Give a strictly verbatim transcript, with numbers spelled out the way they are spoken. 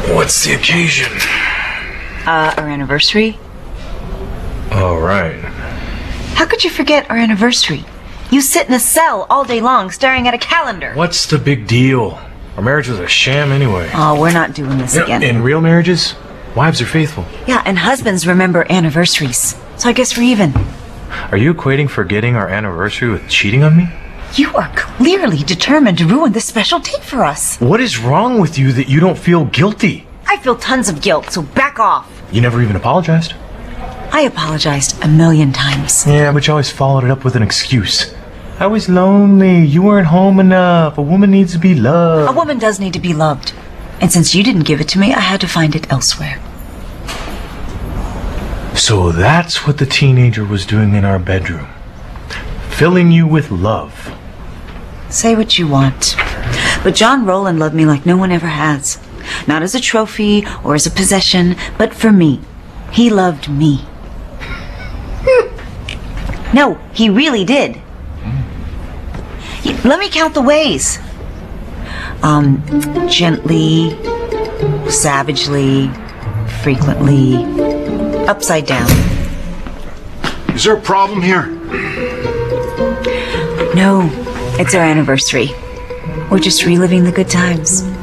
What's the occasion? Uh, our anniversary. Oh, right. How could you forget our anniversary? You sit in a cell all day long staring at a calendar. What's the big deal? Our marriage was a sham anyway. Oh, we're not doing this You know, again. in real marriages, wives are faithful. Yeah, and husbands remember anniversaries. So I guess we're even. Are you equating forgetting our anniversary with cheating on me? You are clearly determined to ruin this special date for us. What is wrong with you that you don't feel guilty? I feel tons of guilt, so back off. You never even apologized. I apologized a million times. Yeah, but you always followed it up with an excuse. I was lonely. You weren't home enough. A woman needs to be loved. A woman does need to be loved. And since you didn't give it to me, I had to find it elsewhere. So that's what the teenager was doing in our bedroom. Filling you with love. Say what you want. But John Rowland loved me like no one ever has. Not as a trophy or as a possession, but for me. He loved me. No, he really did. He, let me count the ways. Um, gently, savagely, frequently, upside down. Is there a problem here? No, it's our anniversary. We're just reliving the good times.